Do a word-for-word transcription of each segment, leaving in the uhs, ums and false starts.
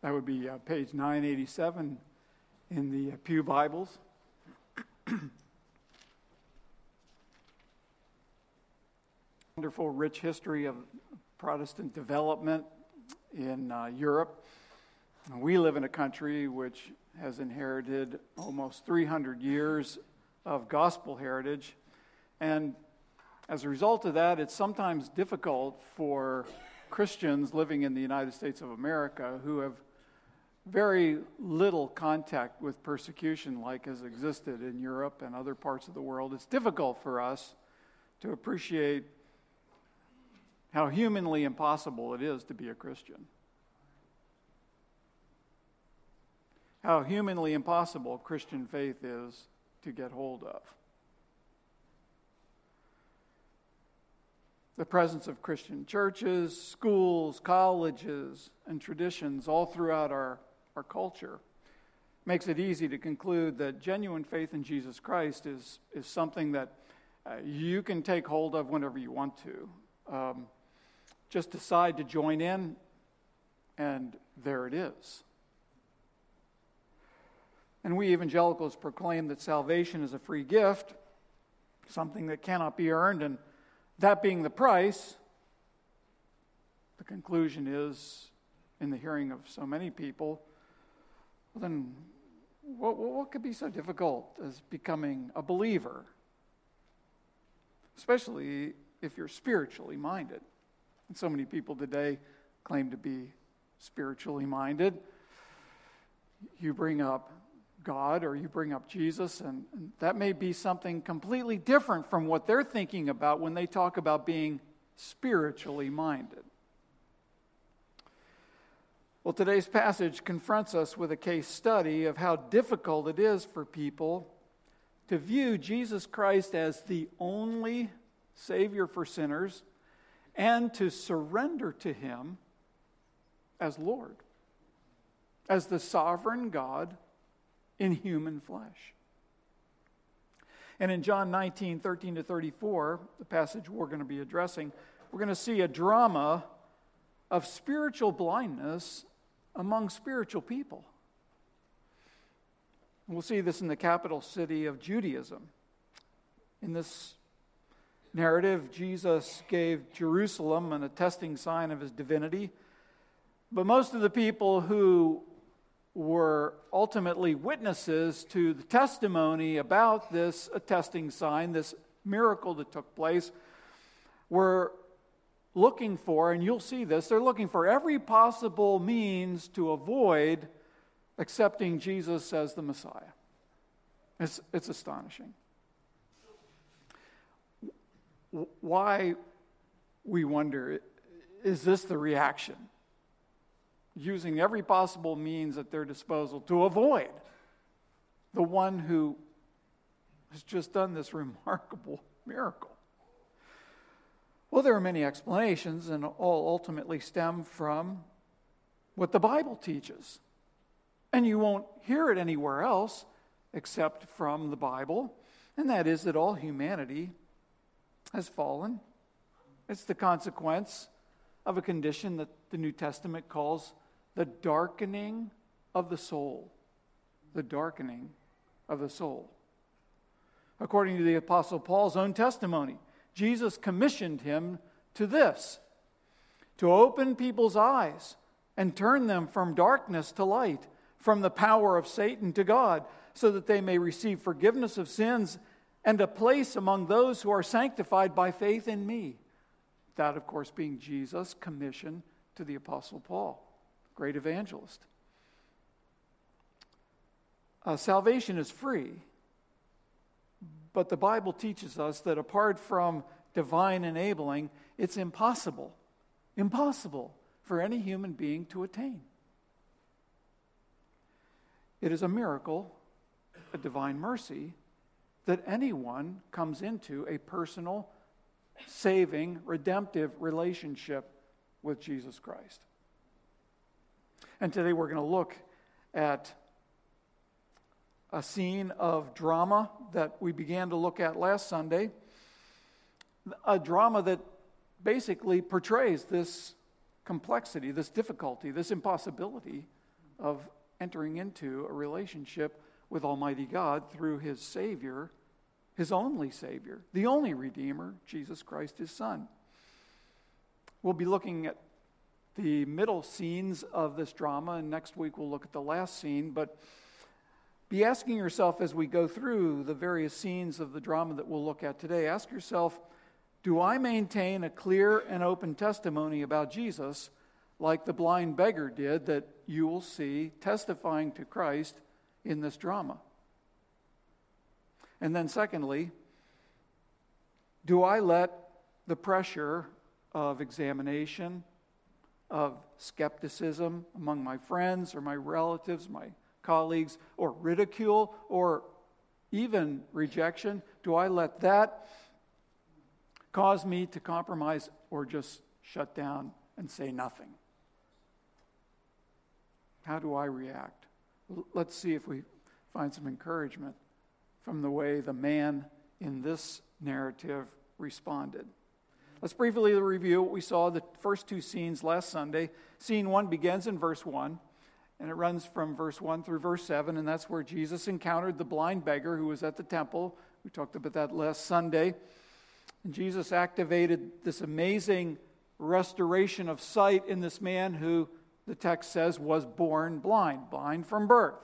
That would be uh, page nine eighty-seven in the uh, Pew Bibles. Wonderful, rich history of Protestant development in uh, Europe. We live in a country which has inherited almost three hundred years of gospel heritage. And as a result of that, it's sometimes difficult for Christians living in the United States of America who have very little contact with persecution like has existed in Europe and other parts of the world. It's difficult for us to appreciate how humanly impossible it is to be a Christian. How humanly impossible Christian faith is to get hold of. The presence of Christian churches, schools, colleges, and traditions all throughout our, our culture makes it easy to conclude that genuine faith in Jesus Christ is, is something that uh, you can take hold of whenever you want to. Um, just decide to join in, and there it is. And we evangelicals proclaim that salvation is a free gift, something that cannot be earned, and that being the price, the conclusion is, in the hearing of so many people, well then what, what could be so difficult as becoming a believer? Especially if you're spiritually minded. And so many people today claim to be spiritually minded. You bring up God or you bring up Jesus, and, and that may be something completely different from what they're thinking about when they talk about being spiritually minded. Well, today's passage confronts us with a case study of how difficult it is for people to view Jesus Christ as the only Savior for sinners and to surrender to Him as Lord, as the sovereign God in human flesh. And in John nineteen, thirteen to thirty-four, the passage we're going to be addressing, we're going to see a drama of spiritual blindness among spiritual people. We'll see this in the capital city of Judaism. In this narrative, Jesus gave Jerusalem an attesting sign of His divinity, but most of the people who were ultimately witnesses to the testimony about this attesting sign, this miracle that took place, were looking for, and you'll see this, they're looking for every possible means to avoid accepting Jesus as the Messiah. It's, it's astonishing. Why, we wonder, is this the reaction? Using every possible means at their disposal to avoid the one who has just done this remarkable miracle. Well, there are many explanations, and all ultimately stem from what the Bible teaches. And you won't hear it anywhere else except from the Bible, and that is that all humanity has fallen. It's the consequence of a condition that the New Testament calls the darkening of the soul. The darkening of the soul. According to the Apostle Paul's own testimony, Jesus commissioned him to this, to open people's eyes and turn them from darkness to light, from the power of Satan to God, so that they may receive forgiveness of sins and a place among those who are sanctified by faith in me. That, of course, being Jesus' commission to the Apostle Paul, great evangelist. Uh, salvation is free, but the Bible teaches us that apart from divine enabling, it's impossible, impossible for any human being to attain. It is a miracle, a divine mercy, that anyone comes into a personal, saving, redemptive relationship with Jesus Christ. And today we're going to look at a scene of drama that we began to look at last Sunday. A drama that basically portrays this complexity, this difficulty, this impossibility of entering into a relationship with Almighty God through his Savior, his only Savior, the only Redeemer, Jesus Christ, his Son. We'll be looking at the middle scenes of this drama, and next week we'll look at the last scene, but be asking yourself as we go through the various scenes of the drama that we'll look at today, ask yourself, do I maintain a clear and open testimony about Jesus like the blind beggar did that you will see testifying to Christ in this drama? And then secondly, do I let the pressure of examination, of skepticism among my friends or my relatives, my colleagues, or ridicule, or even rejection, do I let that cause me to compromise or just shut down and say nothing? How do I react? Let's see if we find some encouragement from the way the man in this narrative responded. Let's briefly review what we saw the first two scenes last Sunday. Scene one begins in verse one, and it runs from verse one through verse seven, and that's where Jesus encountered the blind beggar who was at the temple. We talked about that last Sunday. And Jesus activated this amazing restoration of sight in this man who, the text says, was born blind, blind from birth.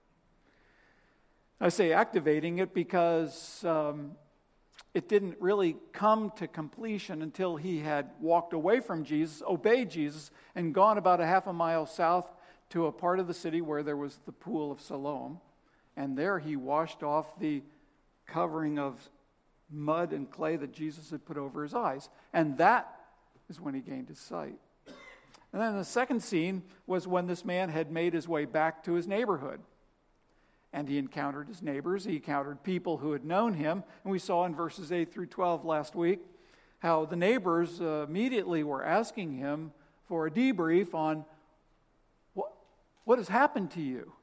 I say activating it because um, it didn't really come to completion until he had walked away from Jesus, obeyed Jesus, and gone about a half a mile south to a part of the city where there was the pool of Siloam. And there he washed off the covering of mud and clay that Jesus had put over his eyes. And that is when he gained his sight. And then the second scene was when this man had made his way back to his neighborhood. And he encountered his neighbors. He encountered people who had known him. And we saw in verses eight through twelve last week how the neighbors uh, immediately were asking him for a debrief on what, what has happened to you.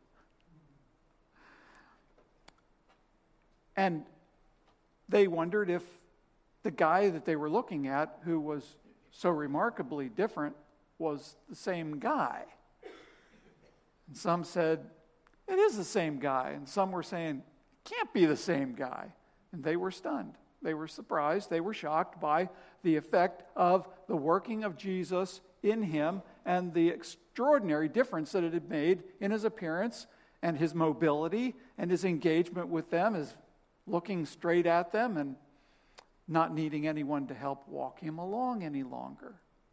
And they wondered if the guy that they were looking at, who was so remarkably different, was the same guy. And some said, it is the same guy. And some were saying, it can't be the same guy. And they were stunned. They were surprised. They were shocked by the effect of the working of Jesus in him and the extraordinary difference that it had made in his appearance and his mobility and his engagement with them, his looking straight at them and not needing anyone to help walk him along any longer.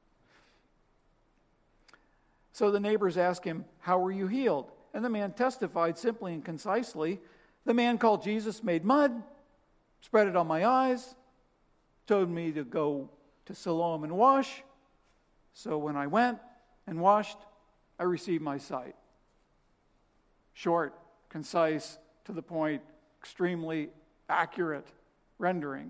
So the neighbors asked him, how were you healed? And the man testified simply and concisely, the man called Jesus made mud, spread it on my eyes, told me to go to Siloam and wash. So when I went and washed, I received my sight. Short, concise, to the point, extremely accurate rendering.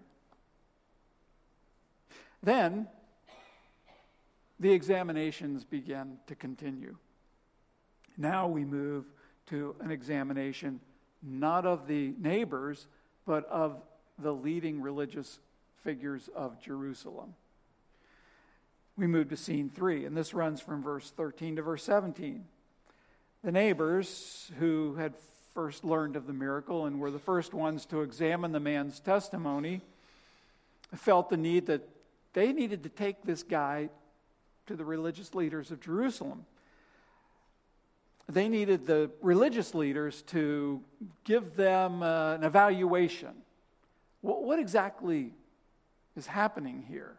Then the examinations began to continue. Now we move to an examination not of the neighbors, but of the leading religious figures of Jerusalem. We move to scene three, and this runs from verse thirteen to verse seventeen. The neighbors who had first learned of the miracle and were the first ones to examine the man's testimony felt the need that they needed to take this guy to the religious leaders of Jerusalem. They needed the religious leaders to give them uh, an evaluation. What, what exactly is happening here?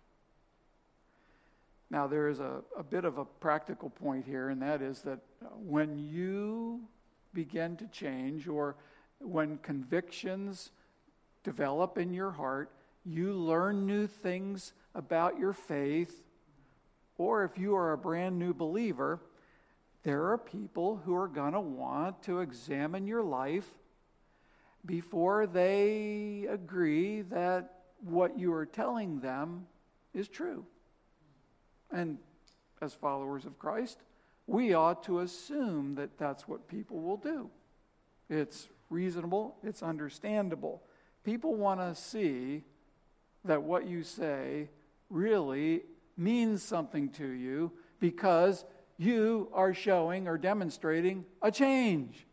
Now, there is a, a bit of a practical point here, and that is that when you begin to change, or when convictions develop in your heart, you learn new things about your faith, or if you are a brand new believer, there are people who are going to want to examine your life before they agree that what you are telling them is true. And as followers of Christ, we ought to assume that that's what people will do. It's reasonable, it's understandable. People want to see that what you say really means something to you because you are showing or demonstrating a change.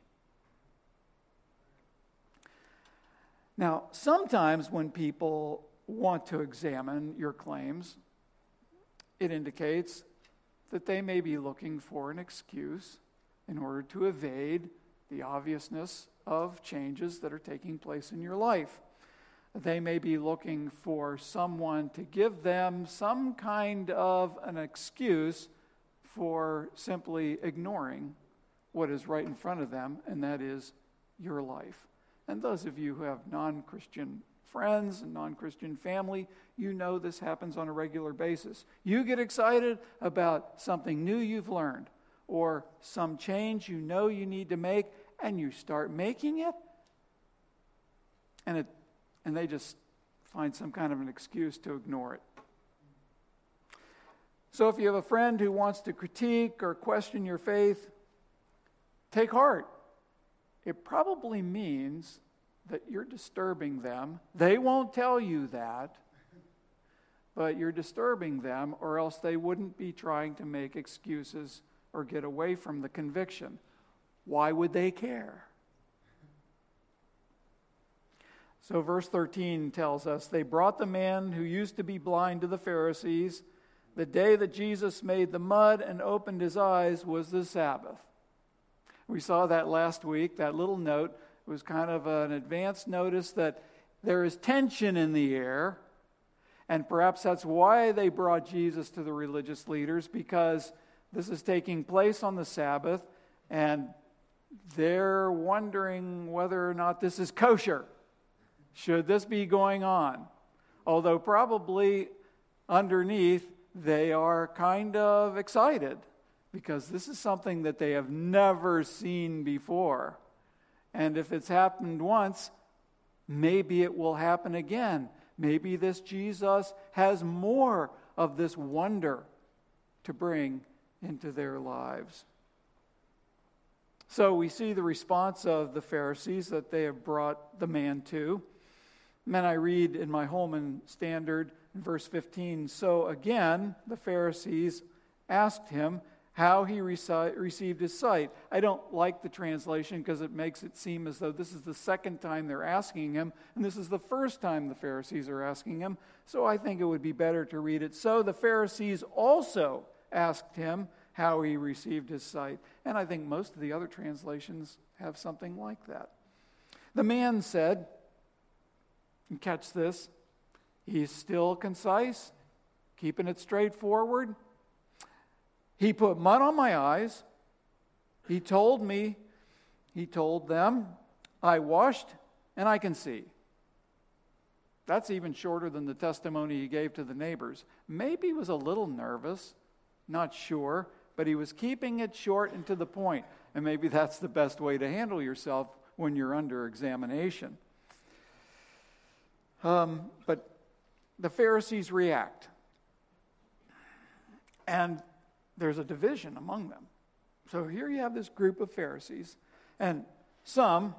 Now, sometimes when people want to examine your claims, it indicates that they may be looking for an excuse in order to evade the obviousness of changes that are taking place in your life. They may be looking for someone to give them some kind of an excuse for simply ignoring what is right in front of them, and that is your life. And those of you who have non-Christian friends and non-Christian family, you know this happens on a regular basis. You get excited about something new you've learned or some change you know you need to make, and you start making it, and it and they just find some kind of an excuse to ignore it. So if you have a friend who wants to critique or question your faith, take heart. It probably means that you're disturbing them. They won't tell you that, but you're disturbing them, or else they wouldn't be trying to make excuses or get away from the conviction. Why would they care? So verse thirteen tells us, they brought the man who used to be blind to the Pharisees. The day that Jesus made the mud and opened his eyes was the Sabbath. We saw that last week, that little note. It was kind of an advance notice that there is tension in the air. And perhaps that's why they brought Jesus to the religious leaders, because this is taking place on the Sabbath, and they're wondering whether or not this is kosher. Should this be going on? Although probably underneath they are kind of excited because this is something that they have never seen before. And if it's happened once, maybe it will happen again. Maybe this Jesus has more of this wonder to bring into their lives. So we see the response of the Pharisees that they have brought the man to. And then I read in my Holman Standard in verse fifteen, so again the Pharisees asked him how he reci- received his sight. I don't like the translation because it makes it seem as though this is the second time they're asking him, and this is the first time the Pharisees are asking him. So I think it would be better to read it. So the Pharisees also asked him how he received his sight. And I think most of the other translations have something like that. The man said, and catch this, he's still concise, keeping it straightforward. He put mud on my eyes. He told me, he told them, I washed and I can see. That's even shorter than the testimony he gave to the neighbors. Maybe he was a little nervous, not sure, but he was keeping it short and to the point. And maybe that's the best way to handle yourself when you're under examination. Um, but the Pharisees react. And there's a division among them. So here you have this group of Pharisees, and some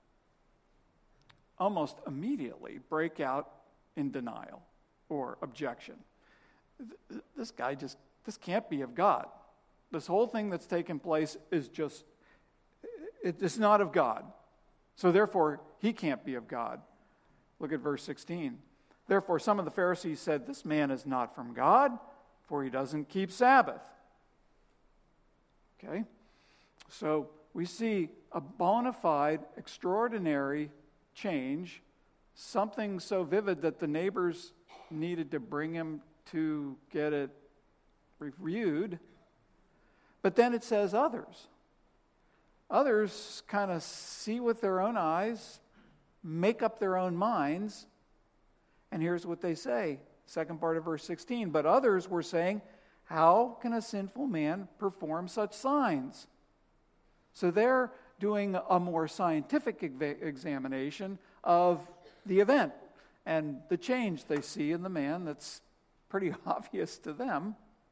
almost immediately break out in denial or objection. This guy just, this can't be of God. This whole thing that's taken place is just, it's not of God. So therefore, he can't be of God. Look at verse sixteen. Therefore, some of the Pharisees said, this man is not from God, for he doesn't keep Sabbath. Okay? So we see a bona fide, extraordinary change, something so vivid that the neighbors needed to bring him to get it reviewed. But then it says others. Others kind of see with their own eyes, make up their own minds, and here's what they say. Second part of verse sixteen. But others were saying, how can a sinful man perform such signs? So they're doing a more scientific examination of the event and the change they see in the man that's pretty obvious to them.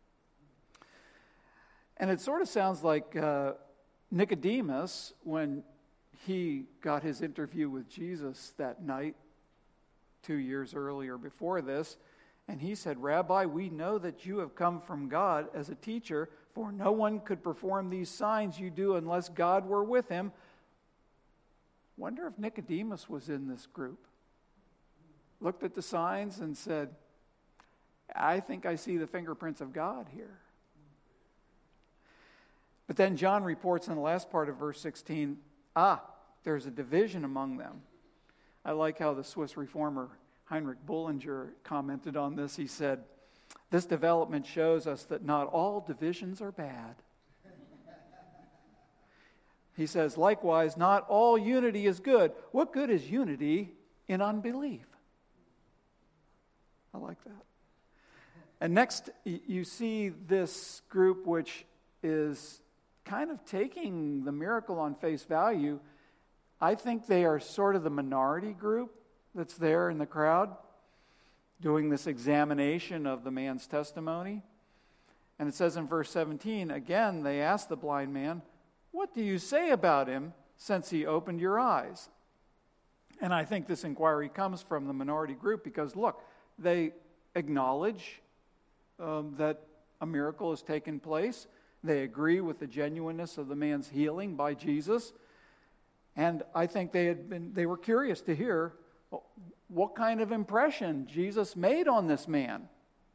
And it sort of sounds like uh, Nicodemus, when he got his interview with Jesus that night, two years earlier before this, And he said, Rabbi, we know that you have come from God as a teacher, for no one could perform these signs you do unless God were with him. Wonder if Nicodemus was in this group. Looked at the signs and said, I think I see the fingerprints of God here. But then John reports in the last part of verse sixteen, ah, there's a division among them. I like how the Swiss reformer Heinrich Bullinger commented on this. He said, this development shows us that not all divisions are bad. He says, likewise, not all unity is good. What good is unity in unbelief? I like that. And next, you see this group which is kind of taking the miracle on face value. I think they are sort of the minority group that's there in the crowd doing this examination of the man's testimony. And it says in verse seventeen, again, they asked the blind man, what do you say about him since he opened your eyes? And I think this inquiry comes from the minority group because, look, they acknowledge um, that a miracle has taken place. They agree with the genuineness of the man's healing by Jesus. And I think they had been they were curious to hear what kind of impression Jesus made on this man.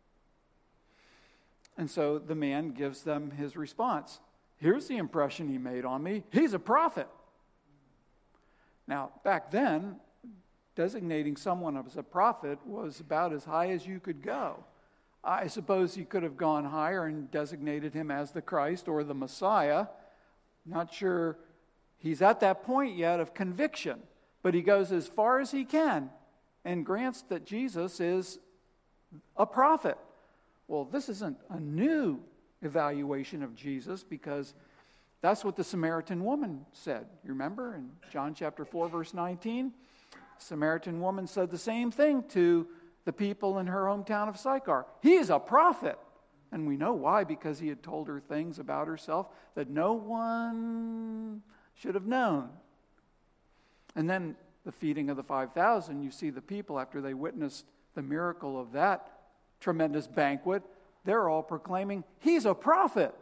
And so the man gives them his response. Here's the impression he made on me. He's a prophet. Now, back then, designating someone as a prophet was about as high as you could go. I suppose he could have gone higher and designated him as the Christ or the Messiah. Not sure he's at that point yet of conviction, but he goes as far as he can and grants that Jesus is a prophet. Well, this isn't a new evaluation of Jesus because that's what the Samaritan woman said. You remember in John chapter four, verse nineteen? The Samaritan woman said the same thing to the people in her hometown of Sychar. He is a prophet. And we know why, because he had told her things about herself that no one should have known. And then the feeding of the five thousand, you see the people after they witnessed the miracle of that tremendous banquet, they're all proclaiming, he's a prophet.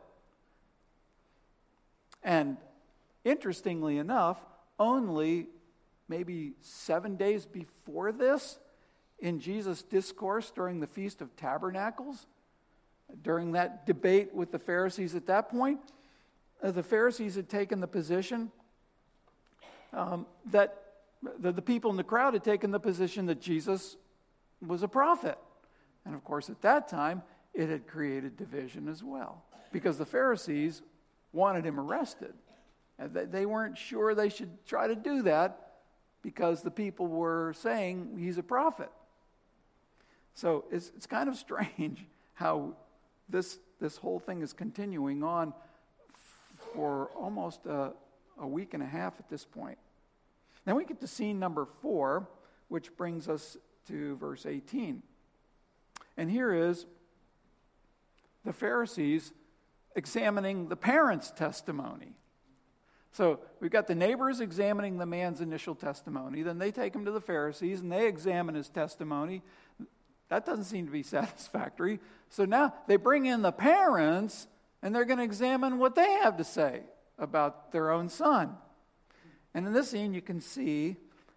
And interestingly enough, only maybe seven days before this, in Jesus' discourse during the Feast of Tabernacles, during that debate with the Pharisees at that point, uh, the Pharisees had taken the position um, that the, the people in the crowd had taken the position that Jesus was a prophet. And of course, at that time, it had created division as well, because the Pharisees wanted him arrested. And they, they weren't sure they should try to do that because the people were saying he's a prophet. So it's, it's kind of strange how this, this whole thing is continuing on for almost a, a week and a half at this point. Then we get to scene number four, which brings us to verse eighteen. And here is the Pharisees examining the parents' testimony. So we've got the neighbors examining the man's initial testimony. Then they take him to the Pharisees and they examine his testimony. That doesn't seem to be satisfactory. So now they bring in the parents and they're going to examine what they have to say about their own son. And in this scene you can see,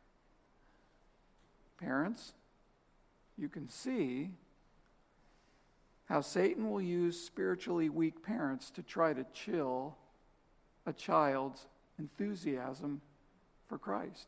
parents, you can see how Satan will use spiritually weak parents to try to chill a child's enthusiasm for Christ.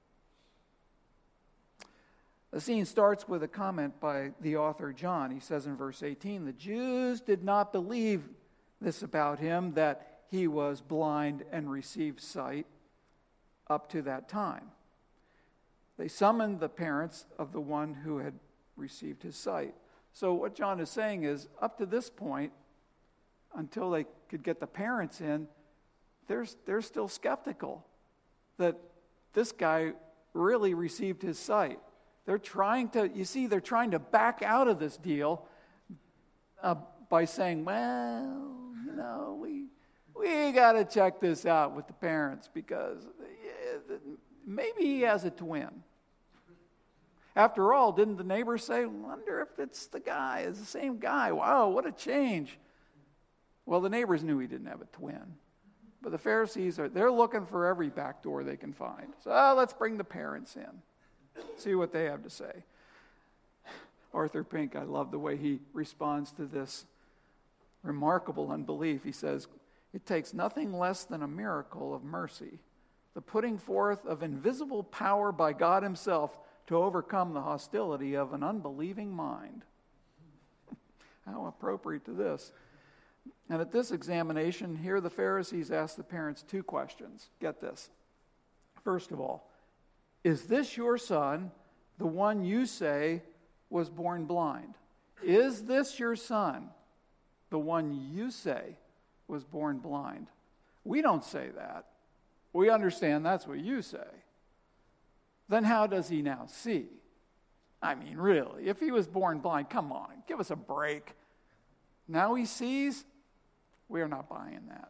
The scene starts with a comment by the author John. He says in verse eighteen, the Jews did not believe this about him, that he was blind and received sight up to that time. They summoned the parents of the one who had received his sight. So what John is saying is, up to this point, until they could get the parents in, they're, they're still skeptical that this guy really received his sight. They're trying to, you see, they're trying to back out of this deal uh, by saying, well, you know, we we got to check this out with the parents because yeah, maybe he has a twin. After all, didn't the neighbors say, wonder if it's the guy, it's the same guy. Wow, what a change. Well, the neighbors knew he didn't have a twin. But the Pharisees, are they're looking for every back door they can find. So oh, let's bring the parents in. See what they have to say. Arthur Pink, I love the way he responds to this remarkable unbelief. He says, it takes nothing less than a miracle of mercy, the putting forth of invisible power by God himself to overcome the hostility of an unbelieving mind. How appropriate to this. And at this examination, here the Pharisees ask the parents two questions. Get this. First of all, is this your son, the one you say was born blind? Is this your son, the one you say was born blind? We don't say that. We understand that's what you say. Then how does he now see? I mean, really, if he was born blind, come on, give us a break. Now he sees? We are not buying that.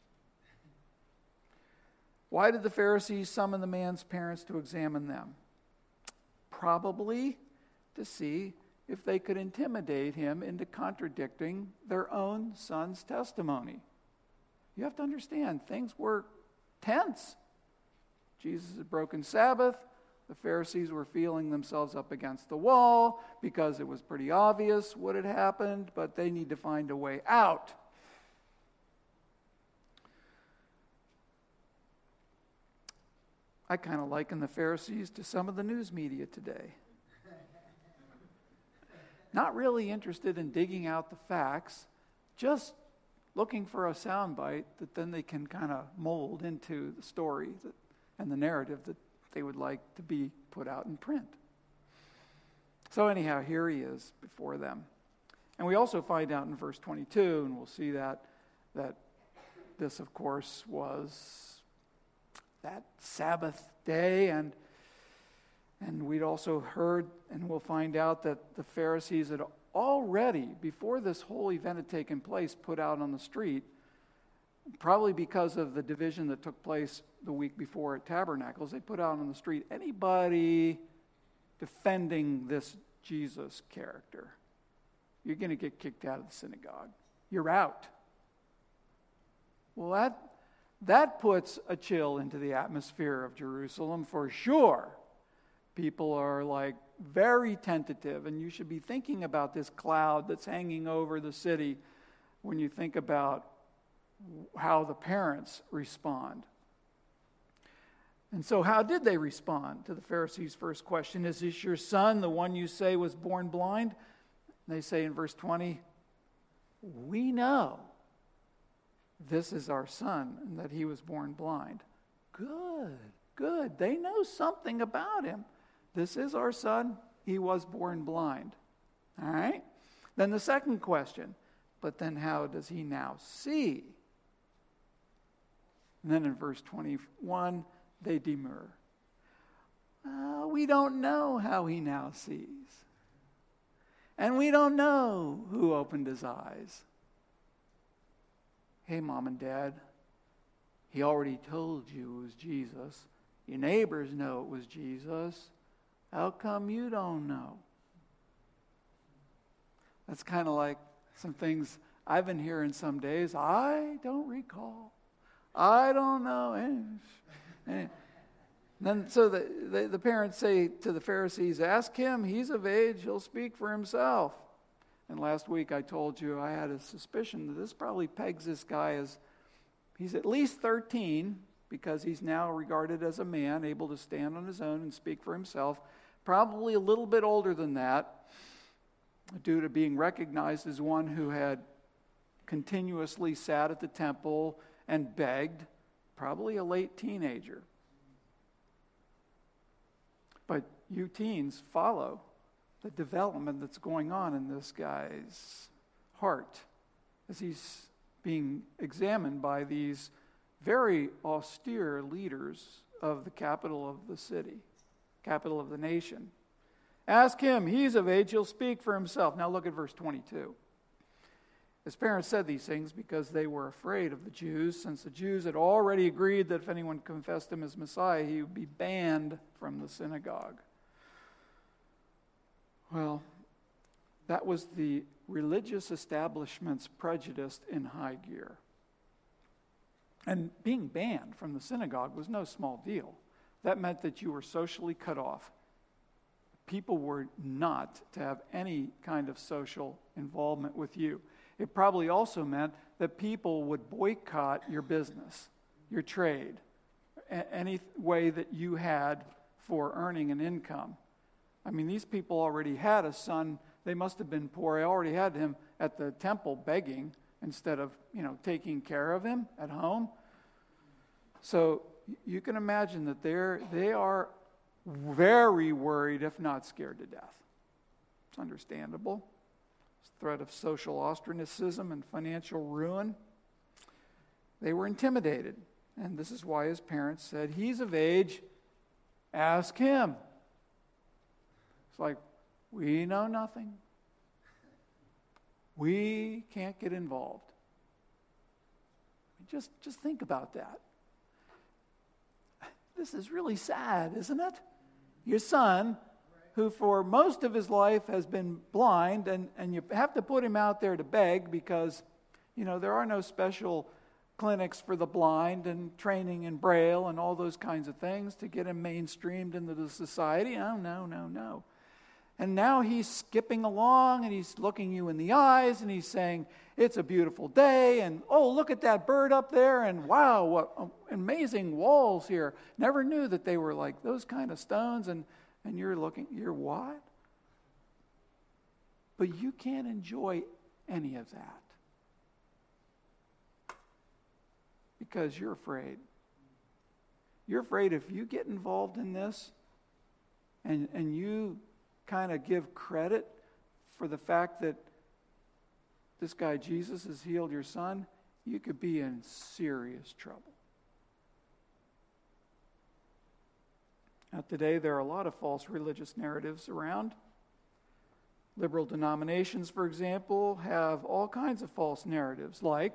Why did the Pharisees summon the man's parents to examine them? Probably to see if they could intimidate him into contradicting their own son's testimony. You have to understand, things were tense. Jesus had broken Sabbath. The Pharisees were feeling themselves up against the wall because it was pretty obvious what had happened, but they need to find a way out. I kind of liken the Pharisees to some of the news media today. Not really interested in digging out the facts, just looking for a soundbite that then they can kind of mold into the story that, and the narrative that they would like to be put out in print. So anyhow, here he is before them. And we also find out in verse twenty-two, and we'll see that, that this, of course, was that Sabbath day, and and we'd also heard, and we'll find out that the Pharisees had already, before this whole event had taken place, put out on the street, probably because of the division that took place the week before at Tabernacles, they put out on the street, anybody defending this Jesus character, you're going to get kicked out of the synagogue. You're out. Well, that That puts a chill into the atmosphere of Jerusalem for sure. People are like very tentative, and you should be thinking about this cloud that's hanging over the city when you think about how the parents respond. And so how did they respond to the Pharisees' first question? Is this your son, the one you say was born blind? And they say in verse twenty, we know this is our son, and that he was born blind. Good, good. They know something about him. This is our son. He was born blind. All right? Then the second question, but then how does he now see? And then in verse twenty-one, they demur. Uh, we don't know how he now sees. And we don't know who opened his eyes. Hey, Mom and Dad, he already told you it was Jesus. Your neighbors know it was Jesus. How come you don't know? That's kind of like some things I've been hearing some days. I don't recall. I don't know. And, and then so the, the, the parents say to the Pharisees, ask him. He's of age. He'll speak for himself. And last week I told you I had a suspicion that this probably pegs this guy as, he's at least thirteen, because he's now regarded as a man, able to stand on his own and speak for himself. Probably a little bit older than that, due to being recognized as one who had continuously sat at the temple and begged. Probably a late teenager. But you teens follow the development that's going on in this guy's heart as he's being examined by these very austere leaders of the capital of the city, capital of the nation. Ask him, he's of age, he'll speak for himself. Now look at verse twenty-two. His parents said these things because they were afraid of the Jews, since the Jews had already agreed that if anyone confessed him as Messiah, he would be banned from the synagogue. Well, that was the religious establishment's prejudice in high gear. And being banned from the synagogue was no small deal. That meant that you were socially cut off. People were not to have any kind of social involvement with you. It probably also meant that people would boycott your business, your trade, a- any way that you had for earning an income. I mean, these people already had a son. They must have been poor. They already had him at the temple begging instead of, you know, taking care of him at home. So you can imagine that they're, they are very worried, if not scared to death. It's understandable. It's the threat of social ostracism and financial ruin. They were intimidated. And this is why his parents said, he's of age, ask him. It's like, we know nothing. We can't get involved. Just, just think about that. This is really sad, isn't it? Your son, who for most of his life has been blind, and, and you have to put him out there to beg because, you know, there are no special clinics for the blind and training in Braille and all those kinds of things to get him mainstreamed into the society. Oh, no, no, no. And now he's skipping along and he's looking you in the eyes and he's saying, it's a beautiful day, and oh, look at that bird up there, and wow, what amazing walls here. Never knew that they were like those kind of stones, and, and you're looking, you're what? But you can't enjoy any of that because you're afraid. You're afraid if you get involved in this and, and you kind of give credit for the fact that this guy Jesus has healed your son, you could be in serious trouble. Now, today there are a lot of false religious narratives around. Liberal denominations, for example, have all kinds of false narratives, like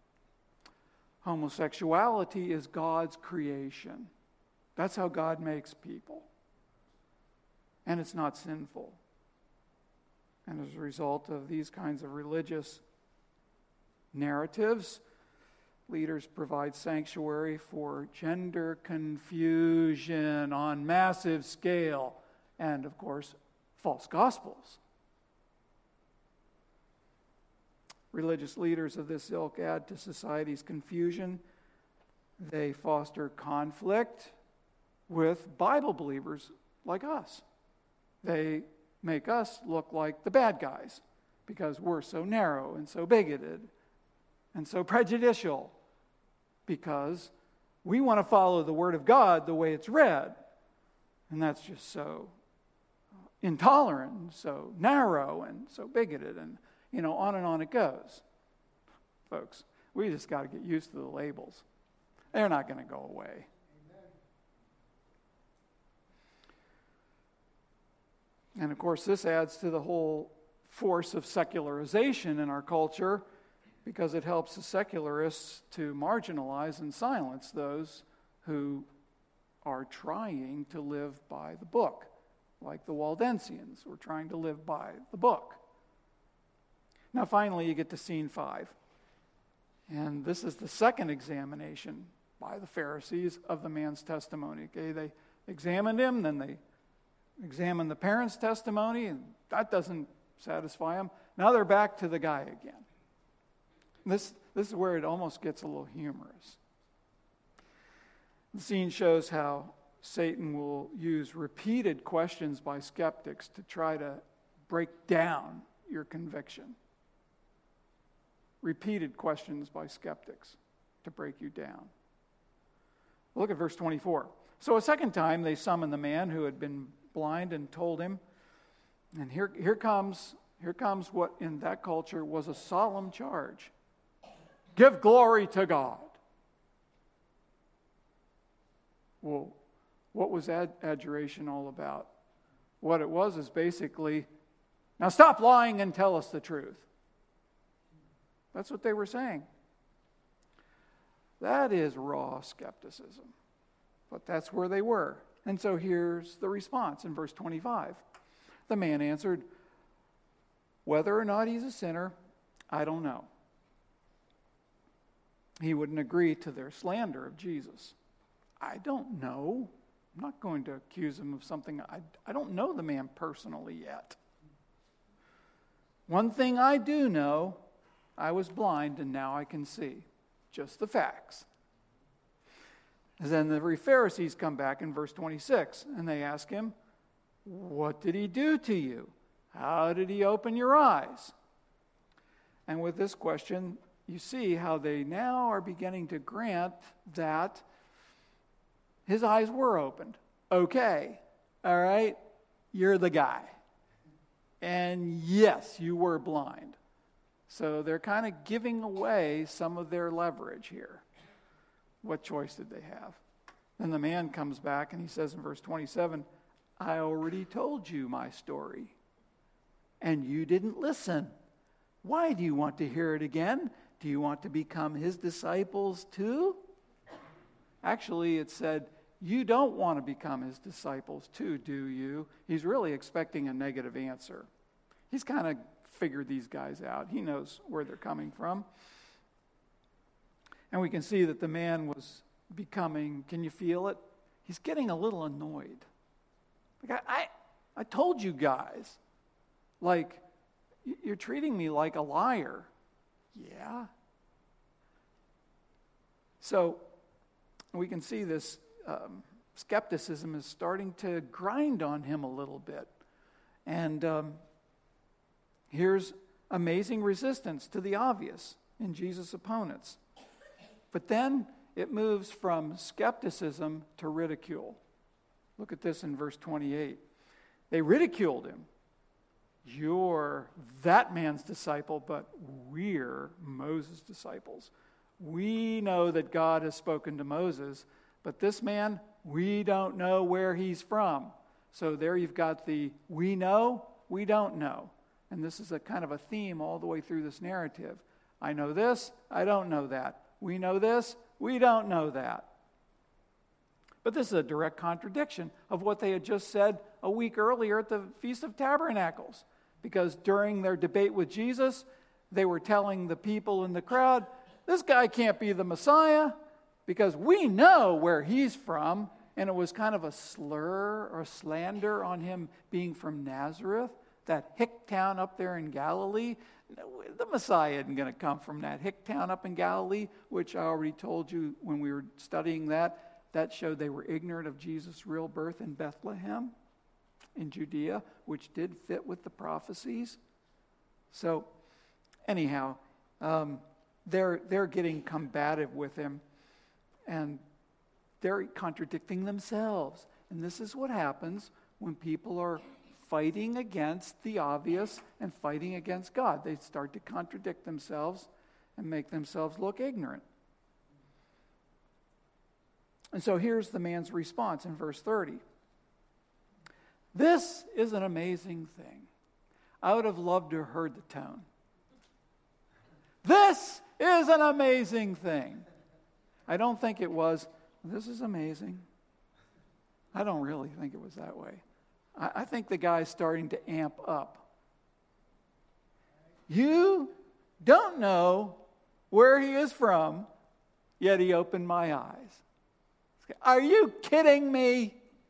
homosexuality is God's creation. That's how God makes people. And it's not sinful. And as a result of these kinds of religious narratives, leaders provide sanctuary for gender confusion on massive scale and, of course, false gospels. Religious leaders of this ilk add to society's confusion. They foster conflict with Bible believers like us. They make us look like the bad guys because we're so narrow and so bigoted and so prejudicial because we want to follow the Word of God the way it's read. And that's just so intolerant and so narrow and so bigoted, and, you know, on and on it goes. Folks, we just got to get used to the labels. They're not going to go away. And of course, this adds to the whole force of secularization in our culture because it helps the secularists to marginalize and silence those who are trying to live by the book, like the Waldensians were trying to live by the book. Now, finally, you get to scene five. And this is the second examination by the Pharisees of the man's testimony. Okay, they examined him, then they examine the parents' testimony, and that doesn't satisfy them. Now they're back to the guy again. This, this is where it almost gets a little humorous. The scene shows how Satan will use repeated questions by skeptics to try to break down your conviction. Repeated questions by skeptics to break you down. Look at verse twenty-four. So a second time they summoned the man who had been blind and told him, and here, here comes here comes what in that culture was a solemn charge. Give glory to God. Well, what was ad- adjuration all about? What it was is basically, now stop lying and tell us the truth. That's what they were saying. That is raw skepticism. But that's where they were. And so here's the response in verse twenty-five. The man answered, "Whether or not he's a sinner, I don't know." He wouldn't agree to their slander of Jesus. I don't know. I'm not going to accuse him of something. I, I don't know the man personally yet. One thing I do know, I was blind and now I can see. Just the facts. And then the Pharisees come back in verse twenty-six and they ask him, "What did he do to you? How did he open your eyes?" And with this question, you see how they now are beginning to grant that his eyes were opened. Okay, all right, you're the guy. And yes, you were blind. So they're kind of giving away some of their leverage here. What choice did they have? Then the man comes back and he says in verse twenty-seven, "I already told you my story, and you didn't listen. Why do you want to hear it again? Do you want to become his disciples too?" Actually, it said, "You don't want to become his disciples too, do you?" He's really expecting a negative answer. He's kind of figured these guys out. He knows where they're coming from. And we can see that the man was becoming, can you feel it? He's getting a little annoyed. Like, I, I, I told you guys, like, you're treating me like a liar. Yeah. So we can see this um, skepticism is starting to grind on him a little bit. And um, here's amazing resistance to the obvious in Jesus' opponents. But then it moves from skepticism to ridicule. Look at this in verse twenty-eight. They ridiculed him. "You're that man's disciple, but we're Moses' disciples. We know that God has spoken to Moses, but this man, we don't know where he's from." So there you've got the we know, we don't know. And this is a kind of a theme all the way through this narrative. I know this, I don't know that. We know this, we don't know that. But this is a direct contradiction of what they had just said a week earlier at the Feast of Tabernacles. Because during their debate with Jesus, they were telling the people in the crowd, this guy can't be the Messiah because we know where he's from. And it was kind of a slur or slander on him being from Nazareth, that hick town up there in Galilee. The Messiah isn't going to come from that hick town up in Galilee, which I already told you when we were studying that. That showed they were ignorant of Jesus' real birth in Bethlehem in Judea, which did fit with the prophecies. So, anyhow, um, they're they're getting combative with him, and they're contradicting themselves. And this is what happens when people are fighting against the obvious and fighting against God. They start to contradict themselves and make themselves look ignorant. And so here's the man's response in verse thirty. This is an amazing thing. I would have loved to have heard the tone. This is an amazing thing. I don't think it was, this is amazing. I don't really think it was that way. I, I think the guy's starting to amp up. You don't know where he is from, yet he opened my eyes. Are you kidding me?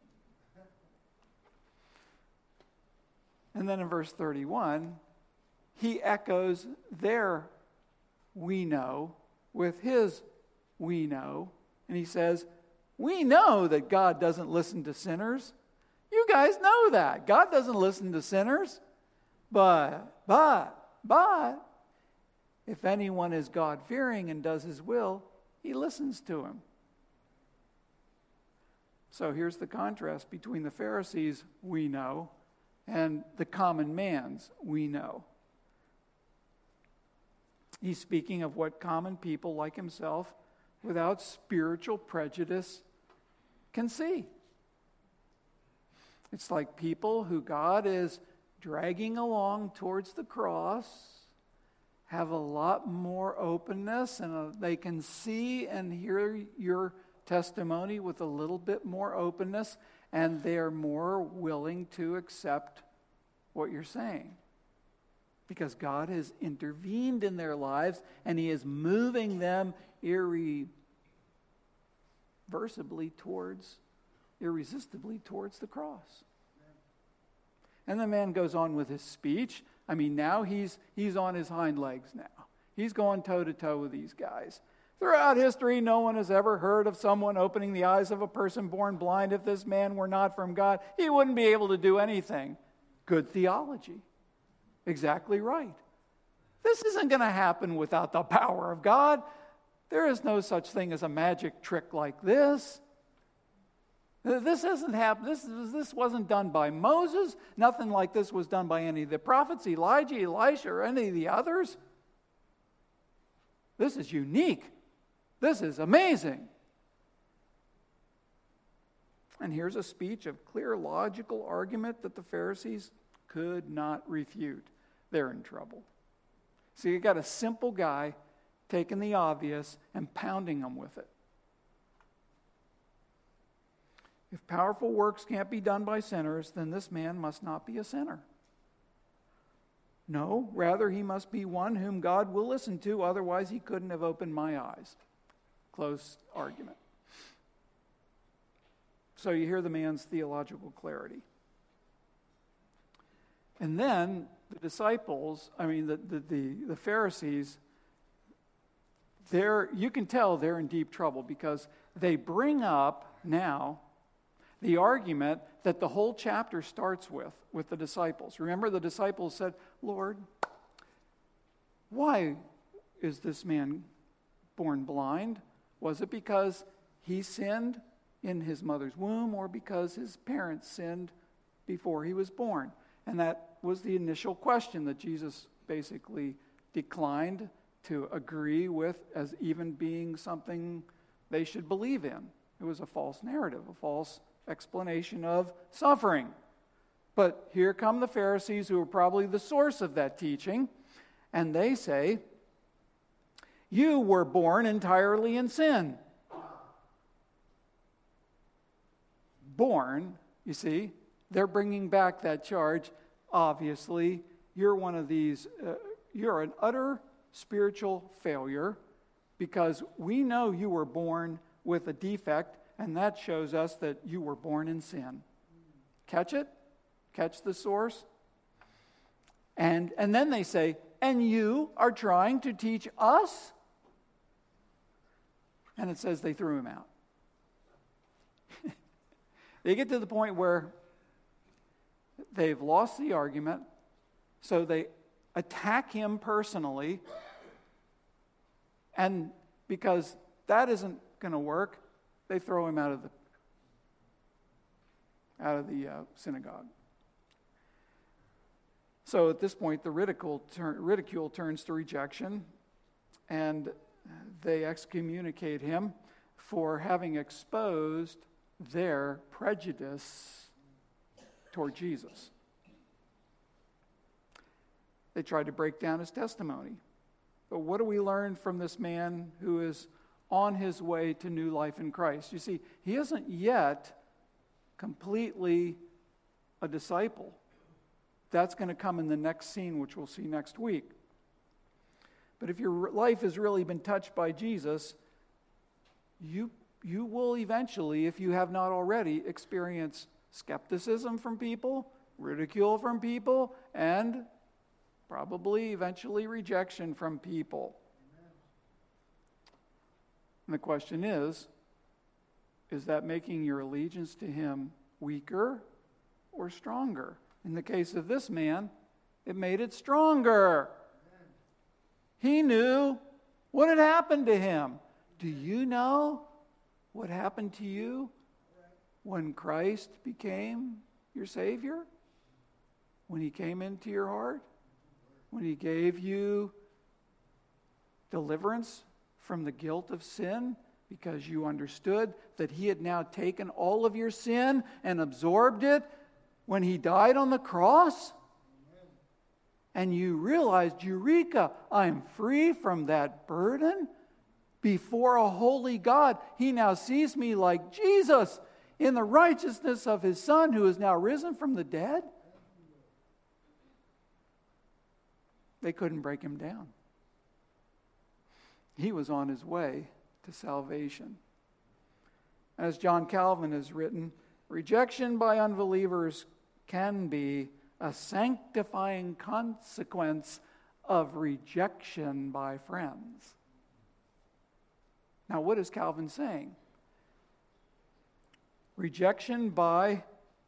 And then in verse thirty-one, he echoes their we know with his we know. And he says, we know that God doesn't listen to sinners. You guys know that. God doesn't listen to sinners. But, but, but, if anyone is God-fearing and does his will, he listens to him. So here's the contrast between the Pharisees, we know, and the common man's, we know. He's speaking of what common people like himself, without spiritual prejudice, can see. It's like people who God is dragging along towards the cross, have a lot more openness, and they can see and hear your testimony with a little bit more openness, and they're more willing to accept what you're saying. Because God has intervened in their lives and He is moving them irreversibly towards, irresistibly towards the cross. And the man goes on with his speech. I mean, now he's he's on his hind legs now. He's going toe-to-toe with these guys. Throughout history, no one has ever heard of someone opening the eyes of a person born blind. If this man were not from God, he wouldn't be able to do anything. Good theology. Exactly right. This isn't going to happen without the power of God. There is no such thing as a magic trick like this. This hasn't happened. This, this wasn't done by Moses. Nothing like this was done by any of the prophets, Elijah, Elisha, or any of the others. This is unique. This is amazing. And here's a speech of clear logical argument that the Pharisees could not refute. They're in trouble. So you got a simple guy taking the obvious and pounding them with it. If powerful works can't be done by sinners, then this man must not be a sinner. No, rather he must be one whom God will listen to, otherwise he couldn't have opened my eyes. Close argument. So you hear the man's theological clarity. And then the disciples, I mean the, the, the, the Pharisees, they're, you can tell they're in deep trouble because they bring up now the argument that the whole chapter starts with, with the disciples. Remember, the disciples said, Lord, why is this man born blind? Was it because he sinned in his mother's womb or because his parents sinned before he was born? And that was the initial question that Jesus basically declined to agree with as even being something they should believe in. It was a false narrative, a false explanation of suffering. But here come the Pharisees, who are probably the source of that teaching, and they say, you were born entirely in sin. Born, you see, they're bringing back that charge. Obviously, you're one of these, uh, you're an utter spiritual failure because we know you were born with a defect, and that shows us that you were born in sin. Catch it? Catch the source? And, and then they say, and you are trying to teach us? And it says they threw him out. They get to the point where they've lost the argument, so they attack him personally, and because that isn't going to work, they throw him out of the out of the uh, synagogue. So at this point, the ridicule, tur- ridicule turns to rejection, and they excommunicate him for having exposed their prejudice toward Jesus. They tried to break down his testimony. But what do we learn from this man who is on his way to new life in Christ? You see, he isn't yet completely a disciple. That's going to come in the next scene, which we'll see next week. But if your life has really been touched by Jesus, you, you will eventually, if you have not already, experience skepticism from people, ridicule from people, and probably eventually rejection from people. And the question is, is that making your allegiance to him weaker or stronger? In the case of this man, it made it stronger. He knew what had happened to him. Do you know what happened to you when Christ became your Savior? When he came into your heart? When he gave you deliverance from the guilt of sin because you understood that he had now taken all of your sin and absorbed it when he died on the cross? And you realized, Eureka, I'm free from that burden before a holy God. He now sees me like Jesus in the righteousness of his Son who is now risen from the dead. They couldn't break him down. He was on his way to salvation. As John Calvin has written, rejection by unbelievers can be a sanctifying consequence of rejection by friends. Now, what is Calvin saying? Rejection by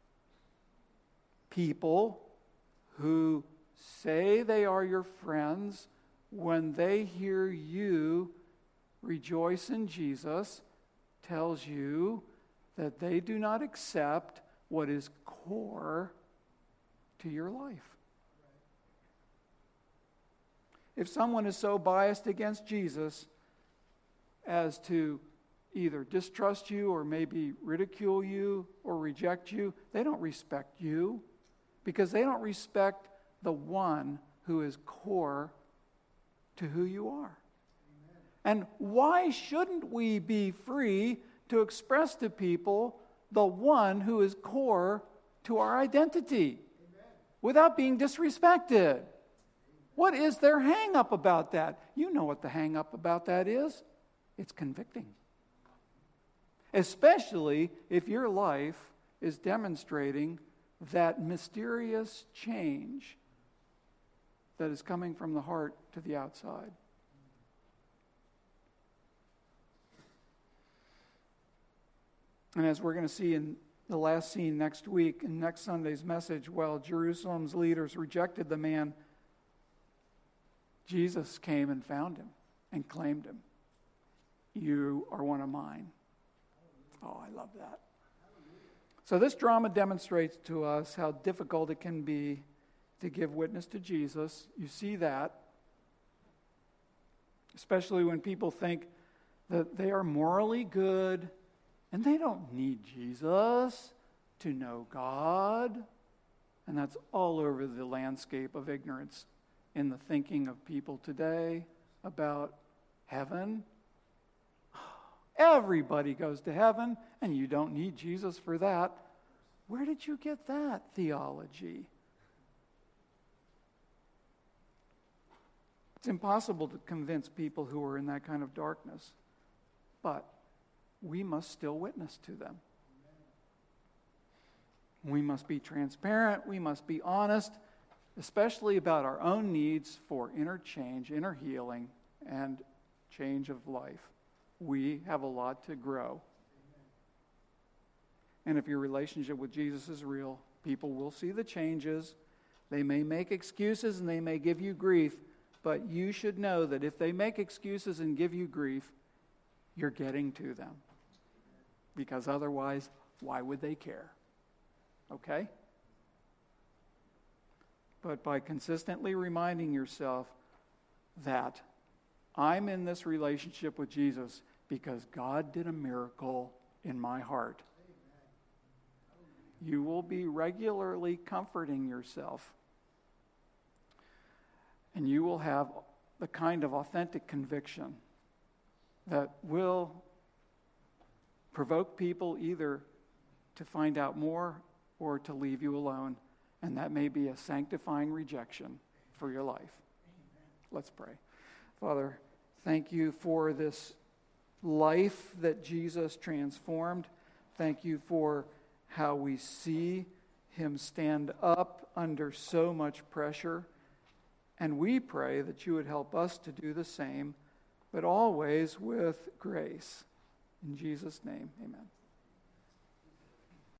people who say they are your friends, when they hear you rejoice in Jesus, tells you that they do not accept what is core to your life. If someone is so biased against Jesus as to either distrust you or maybe ridicule you or reject you, they don't respect you, because they don't respect the one who is core to who you are. Amen. And why shouldn't we be free to express to people the one who is core to our identity? Amen. Without being disrespected? Amen. What is their hang-up about that? You know what the hang-up about that is. It's convicting. Especially if your life is demonstrating that mysterious change that is coming from the heart to the outside. And as we're going to see in the last scene next week, in next Sunday's message, while Jerusalem's leaders rejected the man, Jesus came and found him and claimed him. You are one of mine. Oh, I love that. So this drama demonstrates to us how difficult it can be to give witness to Jesus. You see that, especially when people think that they are morally good and they don't need Jesus to know God. And that's all over the landscape of ignorance in the thinking of people today about heaven. Everybody goes to heaven, and you don't need Jesus for that. Where did you get that theology? It's impossible to convince people who are in that kind of darkness, but we must still witness to them. We must be transparent. We must be honest, especially about our own needs for inner change, inner healing, and change of life. We have a lot to grow. And if your relationship with Jesus is real, people will see the changes. They may make excuses and they may give you grief, but you should know that if they make excuses and give you grief, you're getting to them. Because otherwise, why would they care? Okay? But by consistently reminding yourself that I'm in this relationship with Jesus because God did a miracle in my heart, you will be regularly comforting yourself. And you will have the kind of authentic conviction that will provoke people either to find out more or to leave you alone. And that may be a sanctifying rejection for your life. Let's pray. Father, thank you for this life that Jesus transformed. Thank you for how we see him stand up under so much pressure. And we pray that you would help us to do the same, but always with grace. In Jesus' name, amen.